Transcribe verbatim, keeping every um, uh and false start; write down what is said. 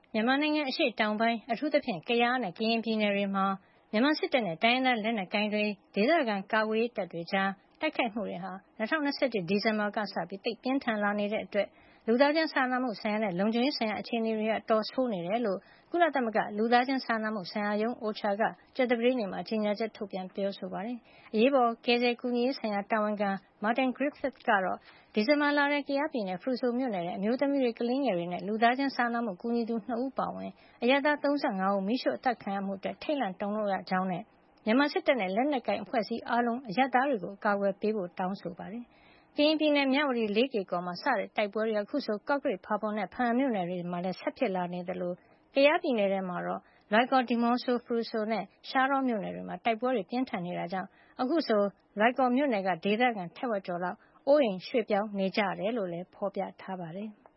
မြန်မာနိုင်ငံအရှေ့တောင်ပိုင်းအထူးသဖြင့်ကယားနဲ့ကရင်ပြည်နယ်တွေမှာမြန်မာစစ်တပ်နဲ့တိုင်းရင်းသားလက်နက်ကိုင်တွေဒေသခံကာကွယ်ရေးတပ်တွေကြားတိုက်ခိုက်မှုတွေဟာ၂၀၂၁ဒီဇင်ဘာကစပြီးသိပ်ပြင်းထန်လာနေတဲ့အတွက်လူသားချင်းစာနာမှုဆိုင်ရာနဲ့လုံခြုံရေးဆိုင်ရာအခြေအနေတွေအတော်ဆိုးနေတယ်လို့ကုလသမဂ္ဂလူသားချင်းစာနာမှုဆိုင်ရာရုံး အိုချာ ကကြာသပတေးနေ့မှာကြေညာချက်ထုတ်ပြန်ပြောဆိုပါတယ်။အရေးပေါ်ကယ်ဆယ်ကူညီရေးဆိုင်ရာတာဝန်ခံ Martin Griffiths ကတော့ဒီဇင်ဘာလထဲကယားပြည်နယ်ဖရူဆိုမြို့နယ်ထဲအမျိုးသမီးတွေကလေးငယ်တွေနဲ့လူသားချင်းစာနာမှုကူညီသူ၂ဦးပါဝင်အရပ်သား၃၅ဦးမီးရှို့အသတ်ခံရမှုအတွက်ထိတ်လန့်တုန်လှုပ်ရကြောင်းနဲ့မြန်မာစစ်တပ်နဲ့လက်နက်ကိုင်အဖွဲ့အစည်းအားလုံးအရပ်သားတွေကိုအကာအကွယ်ပေးဖို့တောင်းဆိုပါတယ်။ကရင်ပြည်နယ်မြဝတီလေးကေကော်မှာစတဲ့တိုက်ပွဲတွေအခုဆိုကော့ကရိတ်ဖာပွန်နဲ့ဘားအံမြို့နယ်တွေမှာလည်းဆက်ဖြစ်လာနေသလိုကယားပြည်နယ်ထဲမှာတော့လွိုင်ကော်ဒီးမော့ဆိုဖရူဆိုနဲ့ရှားတောမြို့နယ်တွေမှာတိုက်ပွဲတွေပြင်းထန်နေတာကြောင့်အခုဆိုလွိုင်ကော်မြို့နယ်ကဒေသခံထက်ဝက်ကျော်လောက်အိုးအိမ်ရွှေ့ပြောင်းနေကြရတယ်လို့လည်းဖေါ်ပြထားပါတယ်။